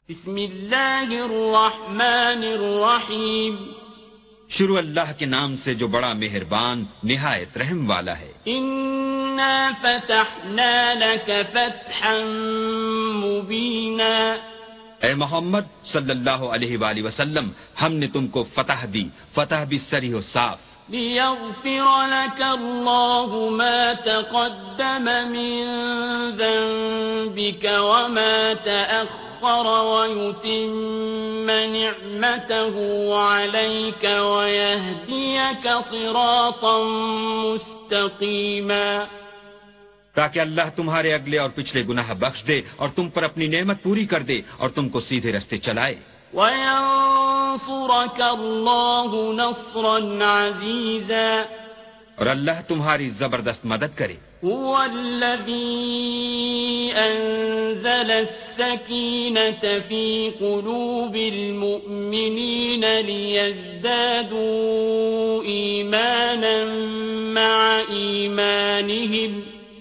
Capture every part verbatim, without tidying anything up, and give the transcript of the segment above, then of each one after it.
بسم اللہ الرحمن الرحیم. شروع اللہ کے نام سے جو بڑا مہربان نہایت رحم والا ہے. انا فتحنا لك فتحا مبینا. اے محمد صلی اللہ علیہ وآلہ وسلم، ہم نے تم کو فتح دی، فتح بھی صریح و صاف. ليغفر لك الله ما تقدم من ذنبك وما تأخر ويتم نعمته عليك ويهديك صراطا مستقيما. تاکہ اللہ تمہارے اگلے اور پچھلے گناہ بخش دے اور تم پر اپنی نعمت پوری کر دے اور تم کو سیدھے رستے چلائے. وَيَنصُرَكَ اللَّهُ نَصْرًا عَزِيزًا. اور اللہ تمہاری زبردست مدد کرے. هُوَ الَّذِي أَنزَلَ السَّكِينَةَ فِي قُلُوبِ الْمُؤْمِنِينَ لِيَزْدَادُوا إِيمَانًا مَعَ إِيمَانِهِمْ.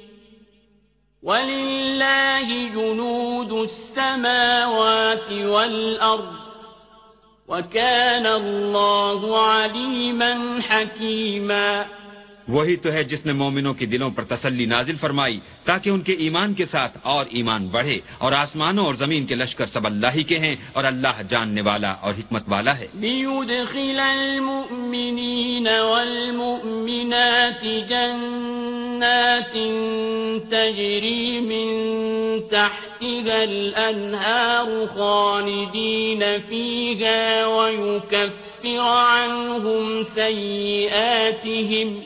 وَلِلَّهِ جُنُودُ السَّمَاوَاتِ وَالْأَرْضِ وَكَانَ اللَّهُ عَلِيمًا حَكِيمًا. وہی تو ہے جس نے مومنوں کے دلوں پر تسلی نازل فرمائی تاکہ ان کے ایمان کے ساتھ اور ایمان بڑھے، اور آسمانوں اور زمین کے لشکر سب اللہ ہی کے ہیں اور اللہ جاننے والا اور حکمت والا ہے. لِيُدْخِلَ الْمُؤْمِنِينَ وَالْمُؤْمِنَاتِ جَنَّاتٍ تَجْرِي مِن تَحْتِهَا الْأَنْهَارُ خَالِدِينَ فِيهَا وَيُكَفِّرَ عَنْهُمْ سَيِّئَاتِهِمْ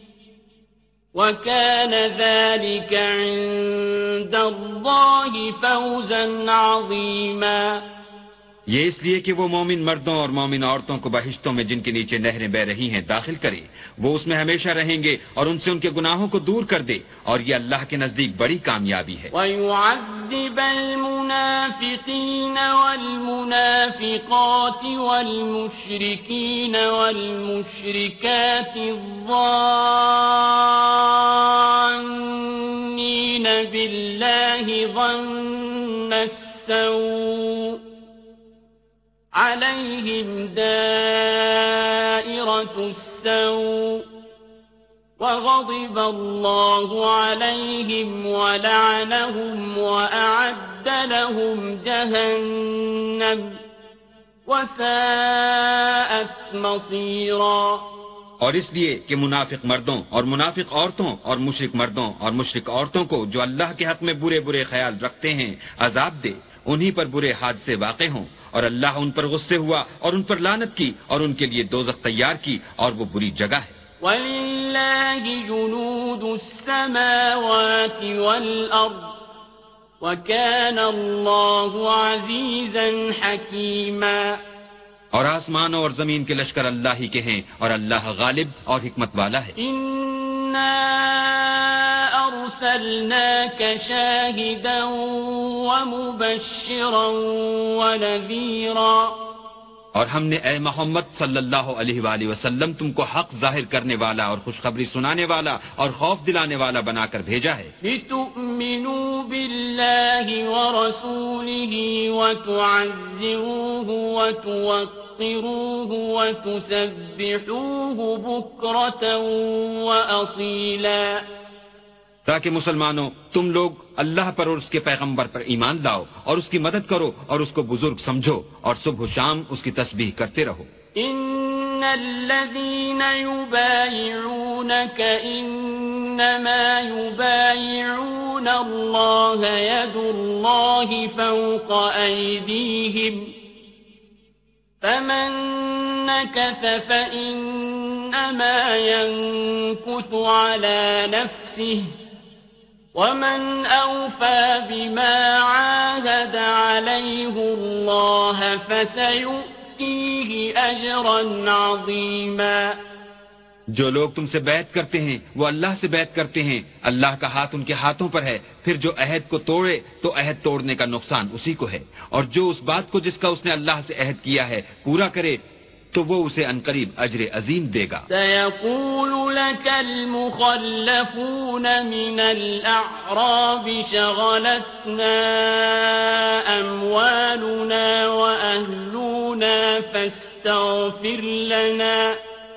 وَكَانَ ذَلِكَ عِندَ اللَّهِ فَوْزًا عَظِيمًا. یہ اس لیے کہ وہ مومن مردوں اور مومن عورتوں کو بہشتوں میں جن کے نیچے نہریں بہ رہی ہیں داخل کرے، وہ اس میں ہمیشہ رہیں گے اور ان سے ان کے گناہوں کو دور کر دے، اور یہ اللہ کے نزدیک بڑی کامیابی ہے. وَيُعَذِّبَ الْمُنَافِقِينَ وَالْمُنَافِقَاتِ وَالْمُشْرِكِينَ وَالْمُشْرِكَاتِ الظَّانِّينَ بِاللَّهِ ظَنَّ السَّوْءِ عليهم دائرة السوء وغضب الله عليهم ولعنهم وأعد لهم جهنم وساءت مصيرا. اور اس لیے کہ منافق مردوں اور منافق عورتوں اور مشرک مردوں اور مشرک عورتوں کو جو اللہ کے حق میں برے برے خیال رکھتے ہیں عذاب دے، انہی پر برے حادثے واقع ہوں، اور اللہ ان پر غصے ہوا اور ان پر لعنت کی اور ان کے لیے دوزخ تیار کی اور وہ بری جگہ ہے. وَلِلَّهِ جُنُودُ السَّمَاوَاتِ وَالْأَرْضِ وَكَانَ اللَّهُ عَزِيزًا حَكِيمًا. اور آسمانوں اور زمین کے لشکر اللہ ہی کے ہیں اور اللہ غالب اور حکمت والا ہے. أرسلناك شاهدا ومبشرا ونذيرا. اور ہم نے اے محمد صلی اللہ علیہ وآلہ وسلم تم کو حق ظاہر کرنے والا اور خوشخبری سنانے والا اور خوف دلانے والا بنا کر بھیجا ہے. لتؤمنوا بالله ورسوله وتعزروه وتوقروه وتسبحوه بكرة وأصيلا. تاکہ مسلمانوں تم لوگ اللہ پر اور اس کے پیغمبر پر ایمان لاؤ اور اس کی مدد کرو اور اس کو بزرگ سمجھو اور صبح و شام اس کی تسبیح کرتے رہو. ان الذين يبايعونك انما يبايعون الله يد الله فوق ايديهم فمن نكث فانما ينكث على نفسه ومن أوفى بما عاهد عليه الله فسيؤتيه أجرا عظيما. جو لوگ تم سے بیعت کرتے ہیں وہ اللہ سے بیعت کرتے ہیں، اللہ کا ہاتھ ان کے ہاتھوں پر ہے، پھر جو عہد کو توڑے تو عہد توڑنے کا نقصان اسی کو ہے، اور جو اس بات کو جس کا اس نے اللہ سے عہد کیا ہے پورا کرے تو وہ اسے عنقریب اجر عظیم دے گا. سيقول لك المخلفون من الأعراب شغلتنا أموالنا وأهلنا فاستغفر لنا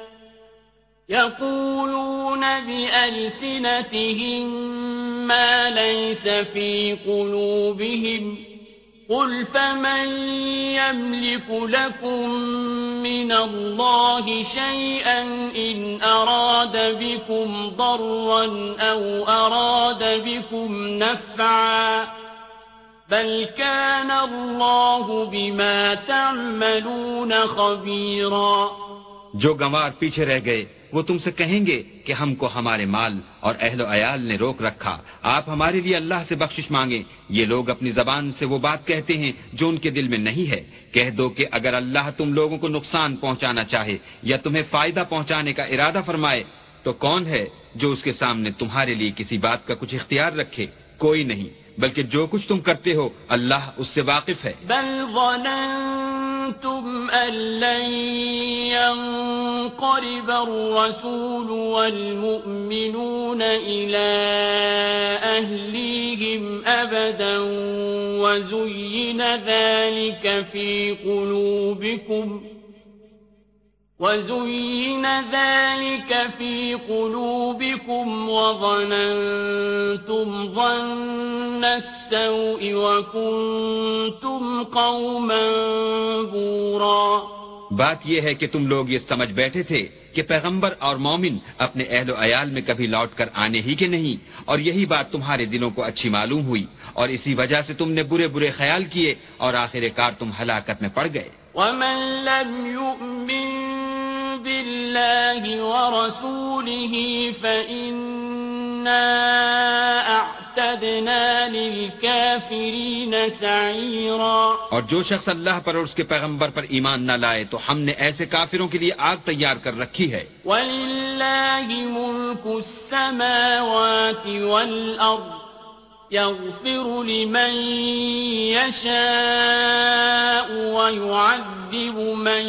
يقولون بألسنتهم ما ليس في قلوبهم قل فمن يملك لكم من الله شيئا إن أراد بكم ضرا أو أراد بكم نفعا بل كان الله بما تعملون خبيرا. جو گنوار پیچھے رہ گئے وہ تم سے کہیں گے کہ ہم کو ہمارے مال اور اہل و عیال نے روک رکھا, آپ ہمارے لیے اللہ سے بخشش مانگیں. یہ لوگ اپنی زبان سے وہ بات کہتے ہیں جو ان کے دل میں نہیں ہے. کہہ دو کہ اگر اللہ تم لوگوں کو نقصان پہنچانا چاہے یا تمہیں فائدہ پہنچانے کا ارادہ فرمائے تو کون ہے جو اس کے سامنے تمہارے لیے کسی بات کا کچھ اختیار رکھے؟ کوئی نہیں, بلکہ جو کچھ تم کرتے ہو اللہ اس سے واقف ہے. بل ظننتم أن لن ينقلب الرسول والمؤمنون إلى أهليهم أبدا وزين ذلك في قلوبكم وزين ذلك في قلوبكم وظننتم ظن السوء وكنتم قوما بورا. بات یہ ہے کہ تم لوگ یہ سمجھ بیٹھے تھے کہ پیغمبر اور مومن اپنے اہل و عیال میں کبھی لوٹ کر آنے ہی کے نہیں, اور یہی بات تمہارے دلوں کو اچھی معلوم ہوئی اور اسی وجہ سے تم نے برے برے خیال کیے اور آخر کار تم ہلاکت میں پڑ گئے. ومن لم يؤمن بالله ورسوله فإنا أعتدنا للكافرين سعيرا. اور جو شخص اللہ پر اور اس کے پیغمبر پر ایمان نہ لائے تو ہم نے ایسے کافروں کے لیے آگ تیار کر رکھی ہے. وَلِلَّهِ مُلْكُ السَّمَاوَاتِ وَالْأَرْضِ يغفر لمن يشاء ويعذب من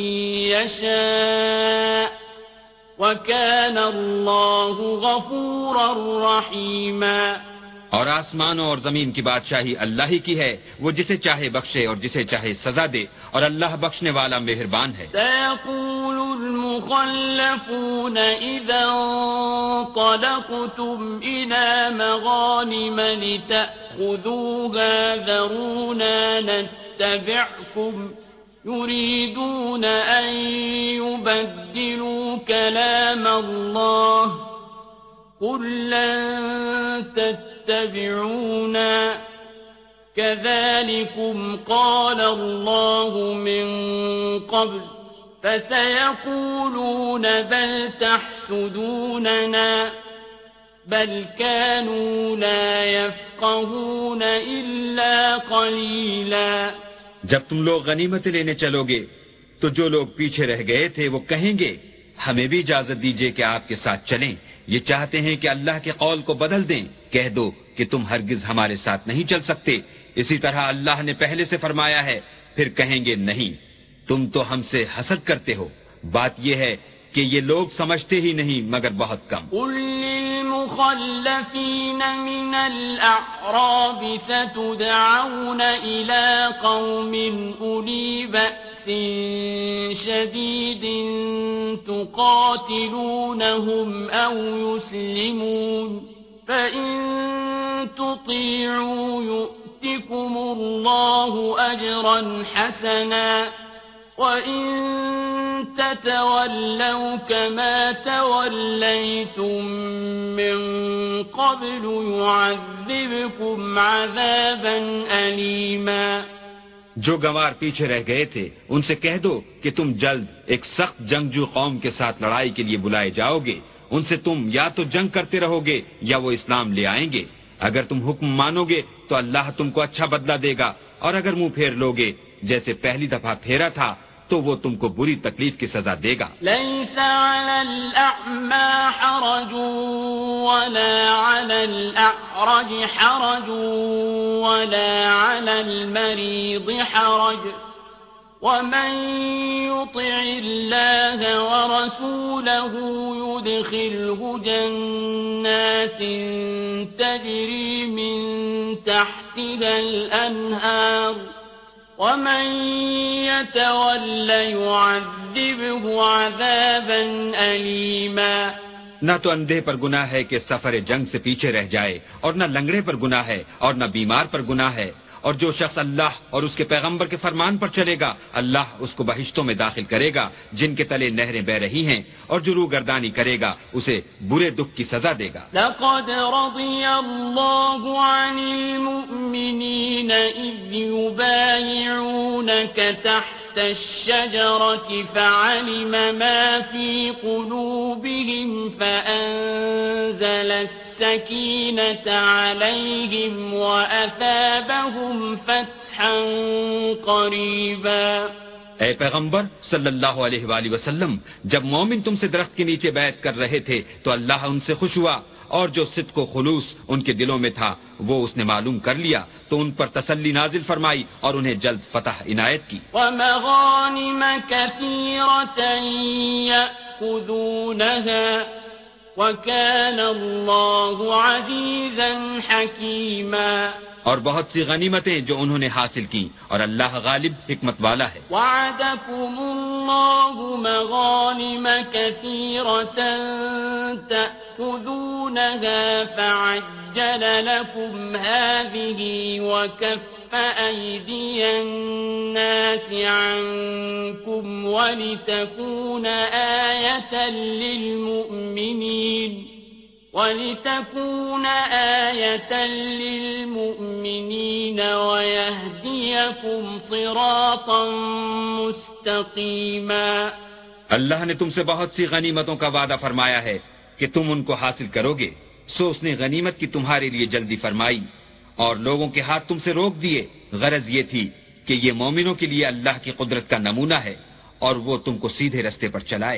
يشاء وكان الله غفورا رحيما. اور آسمانوں اور زمین کی بادشاہی اللہ ہی کی ہے, وہ جسے چاہے بخشے اور جسے چاہے سزا دے, اور اللہ بخشنے والا مہربان ہے. سيقول المخلفون إذا انطلقتم إلى مغانم لتأخذوها ذرونا نتبعكم يريدون أن يبدلوا كلام الله قل لن تتبعونا كذلكم قال الله من قبل فسيقولون بل تحسدوننا بل كانوا لا يفقهون إلا قليلا. جب تم لوگ غنیمتیں لینے چلو گے تو جو لوگ پیچھے رہ گئے تھے وہ کہیں گے ہمیں بھی اجازت دیجیے کہ آپ کے ساتھ چلیں, یہ چاہتے ہیں کہ اللہ کے قول کو بدل دیں. کہہ دو کہ تم ہرگز ہمارے ساتھ نہیں چل سکتے, اسی طرح اللہ نے پہلے سے فرمایا ہے. پھر کہیں گے نہیں, تم تو ہم سے حسد کرتے ہو. بات یہ ہے کہ یہ لوگ سمجھتے ہی نہیں مگر بہت کم. قل للمخلفین من الاعراب ستدعون الى قوم اولی بأس شدید تقاتلونهم او يسلمون فإن تطيعوا يؤتكم الله أجرا حسنا وَإِن تَتَوَلَّوْا كَمَا تَوَلَّيْتُم مِّن قَبْلُ يُعَذِّبْكُمْ عَذَابًا أَلِيمًا. جو گنوار پیچھے رہ گئے تھے ان سے کہہ دو کہ تم جلد ایک سخت جنگجو قوم کے ساتھ لڑائی کے لیے بلائے جاؤ گے. ان سے تم یا تو جنگ کرتے رہو گے یا وہ اسلام لے آئیں گے. اگر تم حکم مانو گے تو اللہ تم کو اچھا بدلہ دے گا, اور اگر منہ پھیر لو گے جیسے پہلی دفعہ پھیرا تھا تو وہ تم کو بری تکلیف کی سزا دے گا. ليس على الأعمى حرج ولا على الأعرج حرج ولا على المريض حرج ومن يطع الله ورسوله يدخله جنات تجري من تحتها الأنهار ومن يتول يعذبه عذابا أليما. نہ تو اندھے پر گناہ ہے کہ سفر جنگ سے پیچھے رہ جائے، اور نہ لنگڑے پر گناہ ہے، اور نہ بیمار پر گناہ ہے. اور جو شخص اللہ اور اس کے پیغمبر کے فرمان پر چلے گا، اللہ اس کو بہشتوں میں داخل کرے گا جن کے تلے نہریں بہ رہی ہیں، اور جو روح گردانی کرے گا اسے برے دکھ کی سزا دے گا. لقد رضي الله عن المؤمنين إذ يبايعونك تحت الشجرة فعلم ما في قلوبهم فأنزل السكينة عليهم وأثابهم فتحا قريبا. اے پیغمبر صلی اللہ علیہ وآلہ وسلم، جب مومن تم سے درخت کے نیچے بیعت کر رہے تھے تو اللہ ان سے خوش ہوا، اور جو صدق و خلوص ان کے دلوں میں تھا وہ اس نے معلوم کر لیا تو ان پر تسلی نازل فرمائی اور انہیں جلد فتح عنایت کی. وَمَغَانِمَ كَثِيرَةً يَأْخُذُونَهَا وَكَانَ اللَّهُ عَزِيزًا حَكِيمًا. اور بہت سی غنیمتیں جو انہوں نے حاصل کی، اور اللہ غالب حکمت والا ہے. وَعَدَكُمُ اللَّهُ مَغَانِمَ كَثِيرَةً تَأْخُذُونَهَا فَعَجَّلَ لَكُمْ هَٰذِهِ وَكَفَّ أَيْدِيَ النَّاسِ عَنكُمْ وَلِتَكُونَ آيَةً لِّلْمُؤْمِنِينَ وَلِتَكُونَ آيَةً لِّلْمُؤْمِنِينَ وَيَهْدِيَكُمْ صِرَاطًا مُسْتَقِيمًا. اللہ نے تم سے بہت سی غنیمتوں کا وعدہ فرمایا ہے کہ تم ان کو حاصل کرو گے، سو اس نے غنیمت کی تمہارے لیے جلدی فرمائی اور لوگوں کے ہاتھ تم سے روک دیے. غرض یہ تھی کہ یہ مومنوں کے لیے اللہ کی قدرت کا نمونہ ہے اور وہ تم کو سیدھے رستے پر چلائے.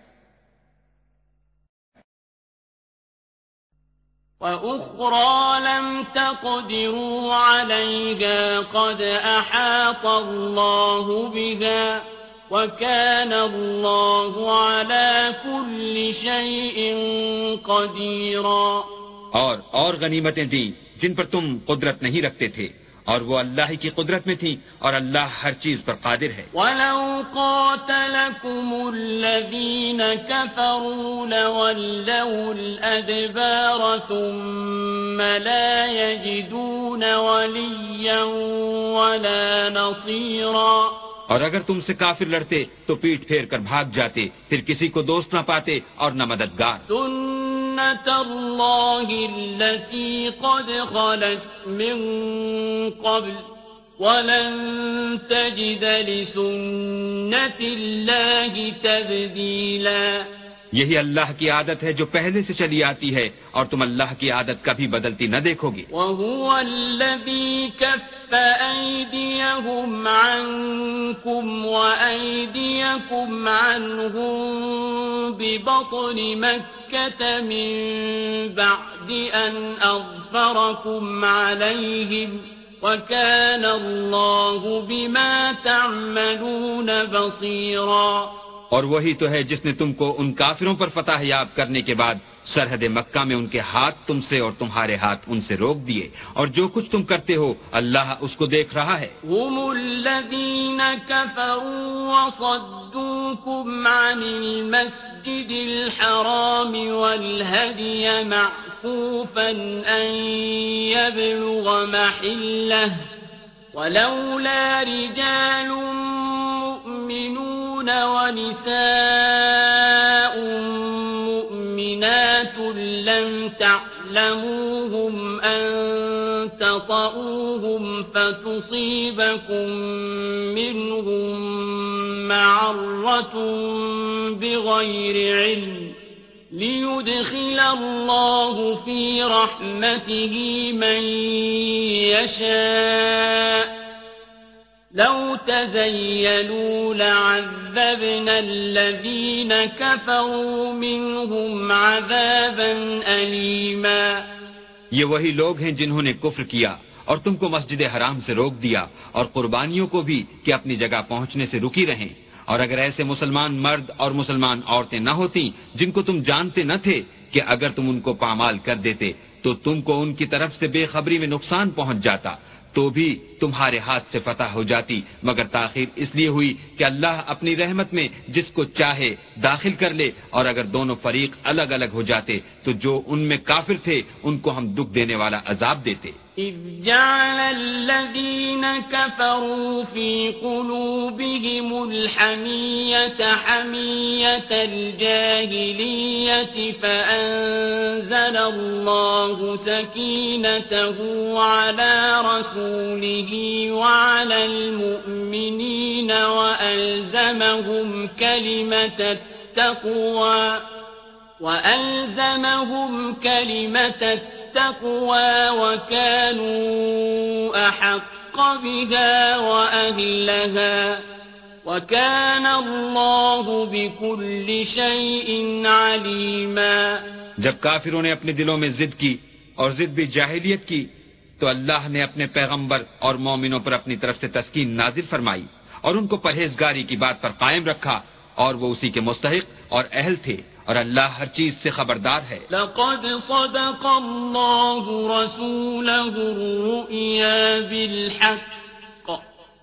وَأُخْرَى لَمْ تَقْدِرُوا عَلَيْهَا قَدْ أَحَاطَ اللَّهُ بِهَا وَكَانَ اللَّهُ عَلَى كُلِّ شَيْءٍ قَدِيرًا. اور اور غنیمتیں دیں جن پر تم قدرت نہیں رکھتے تھے، اور وہ اللہ ہی کی قدرت میں تھی، اور اللہ ہر چیز پر قادر ہے. وَلَوْ قَاتَلَكُمُ الَّذِينَ كَفَرُوا لَوَلَّوُا الْأَدْبَارَ ثُمَّ لَا يَجِدُونَ وَلِيًّا وَلَا نَصِيرًا. اور اگر تم سے کافر لڑتے تو پیٹ پھیر کر بھاگ جاتے، پھر کسی کو دوست نہ پاتے اور نہ مددگار. سُنَّتَ اللَّهِ الَّتِي قَدْ خَلَتْ مِن قَبْلُ وَلَن تَجِدَ لِسُنَّتِ اللَّهِ تَبْدِيلًا. یہی اللہ کی عادت ہے جو پہلے سے چلی آتی ہے، اور تم اللہ کی عادت کبھی بدلتی نہ دیکھو گے. وَهُوَ الَّذِي كَفَّ أَيْدِيَهُمْ عَنكُمْ وَأَيْدِيَكُمْ عَنْهُمْ بِبَطْنِ مَكَّةَ مِن بَعْدِ أَنْ أَظْفَرَكُمْ عَلَيْهِمْ وَكَانَ اللَّهُ بِمَا تَعْمَلُونَ بَصِيرًا. اور وہی تو ہے جس نے تم کو ان کافروں پر فتح یاب کرنے کے بعد سرحد مکہ میں ان کے ہاتھ تم سے اور تمہارے ہاتھ ان سے روک دیے، اور جو کچھ تم کرتے ہو اللہ اس کو دیکھ رہا ہے. هم الذين كفروا وصدوكم عن المسجد الحرام والهدي معكوفا أن يبلغ محله ولولا رجال مؤمنون ونساء مؤمنات لم تعلموهم أن تطؤوهم فتصيبكم منهم معرة بغير علم ليدخل الله في رحمته من يشاء لو تزيلوا لعذبنا الذين كفروا منهم عذابا أليما. یہ وہی لوگ ہیں جنہوں نے کفر کیا اور تم کو مسجد حرام سے روک دیا اور قربانیوں کو بھی کہ اپنی جگہ پہنچنے سے رکی رہیں. اور اگر ایسے مسلمان مرد اور مسلمان عورتیں نہ ہوتی جن کو تم جانتے نہ تھے کہ اگر تم ان کو پامال کر دیتے تو تم کو ان کی طرف سے بے خبری میں نقصان پہنچ جاتا تو بھی تمہارے ہاتھ سے فتح ہو جاتی، مگر تاخیر اس لیے ہوئی کہ اللہ اپنی رحمت میں جس کو چاہے داخل کر لے. اور اگر دونوں فریق الگ الگ ہو جاتے تو جو ان میں کافر تھے ان کو ہم دکھ دینے والا عذاب دیتے. إذ جعل الذين كفروا في قلوبهم الحمية حمية الجاهلية فأنزل الله سكينته على رسوله وعلى المؤمنين وألزمهم كلمة التقوى وألزمهم كلمة التقوى التقوى وكانوا أحق بها وأهلها وكان الله بكل شيء عليما. جب کافروں نے اپنے دلوں میں ضد کی اور ضد بھی جاہلیت کی تو اللہ نے اپنے پیغمبر اور مومنوں پر اپنی طرف سے تسکین نازل فرمائی اور ان کو پرہیزگاری کی بات پر قائم رکھا اور وہ اسی کے مستحق اور اہل تھے اور اللہ ہر چیز سے خبردار ہے. لقد صدق الله رسوله الرؤيا بالحق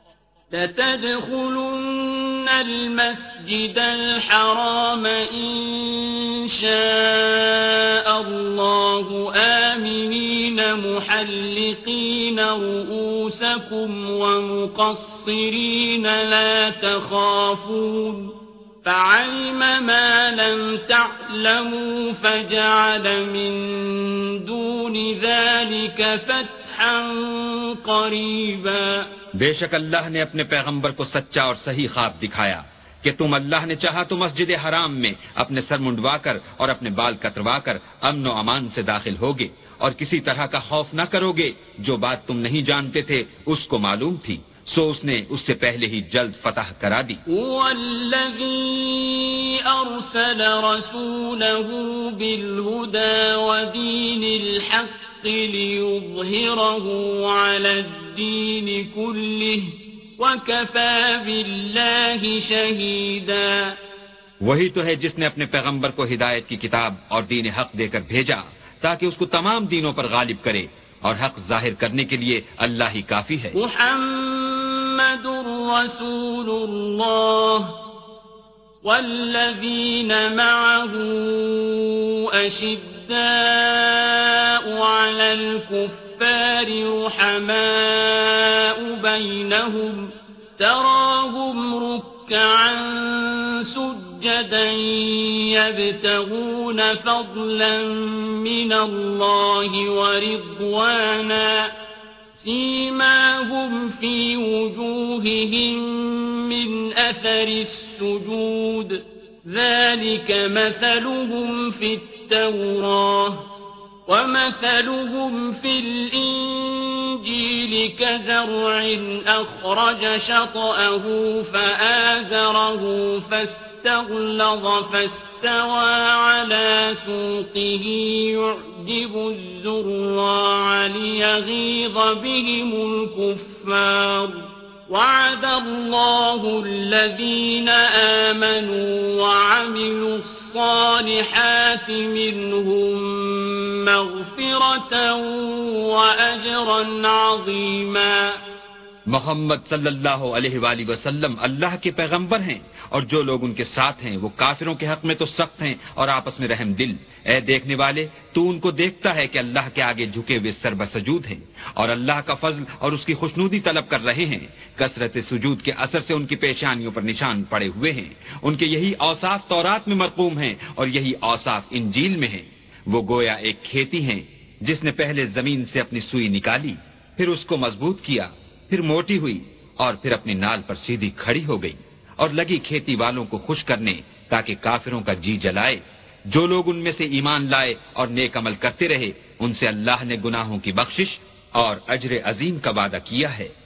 لتدخلن المسجد الحرام إن شاء الله آمنين محلقين رؤوسكم ومقصرين لا تخافون فعلم ما لم تعلموا فجعل من دون ذلك فتحا قريبا. بے شک اللہ نے اپنے پیغمبر کو سچا اور صحیح خواب دکھایا کہ تم اللہ نے چاہا تو مسجد حرام میں اپنے سر منڈوا کر اور اپنے بال کتروا کر امن و امان سے داخل ہوگے اور کسی طرح کا خوف نہ کرو گے. جو بات تم نہیں جانتے تھے اس کو معلوم تھی سو اس نے اس سے پہلے ہی جلد فتح کرا دی. والذی ارسل رسوله بالهدى ودین الحق لیظہرہ علی الدین کلہ وکفى باللہ شہیدا. وہی تو ہے جس نے اپنے پیغمبر کو ہدایت کی کتاب اور دین حق دے کر بھیجا تاکہ اس کو تمام دینوں پر غالب کرے اور حق ظاہر کرنے کے لیے اللہ ہی کافی ہے. محمد رسول اللہ والذین معه اشداء علی الكفار رحماء بینهم تراهم رکعا سجدا يبتغون فضلا من الله ورضوانا سيماهم في وجوههم من أثر السجود ذلك مثلهم في التوراة ومثلهم في الإنجيل كزرع أخرج شطأه فآزره فاستغلظ فاستوى على سوقه يعجب الزراع ليغيظ بهم الكفار وعد الله الذين آمنوا وعملوا الصالحات منهم مغفرة وأجرا عظيما. محمد صلی اللہ علیہ وآلہ وسلم اللہ کے پیغمبر ہیں اور جو لوگ ان کے ساتھ ہیں وہ کافروں کے حق میں تو سخت ہیں اور آپس میں رحم دل. اے دیکھنے والے تو ان کو دیکھتا ہے کہ اللہ کے آگے جھکے ہوئے سر بسجود ہیں اور اللہ کا فضل اور اس کی خوشنودی طلب کر رہے ہیں. کثرت سجود کے اثر سے ان کی پیشانیوں پر نشان پڑے ہوئے ہیں. ان کے یہی اوصاف تورات میں مرقوم ہیں اور یہی اوصاف انجیل میں ہیں. وہ گویا ایک کھیتی ہیں جس نے پہلے زمین سے اپنی سوئی نکالی پھر اس کو مضبوط کیا پھر موٹی ہوئی اور پھر اپنی نال پر سیدھی کھڑی ہو گئی اور لگی کھیتی والوں کو خوش کرنے تاکہ کافروں کا جی جلائے. جو لوگ ان میں سے ایمان لائے اور نیک عمل کرتے رہے ان سے اللہ نے گناہوں کی بخشش اور اجر عظیم کا وعدہ کیا ہے.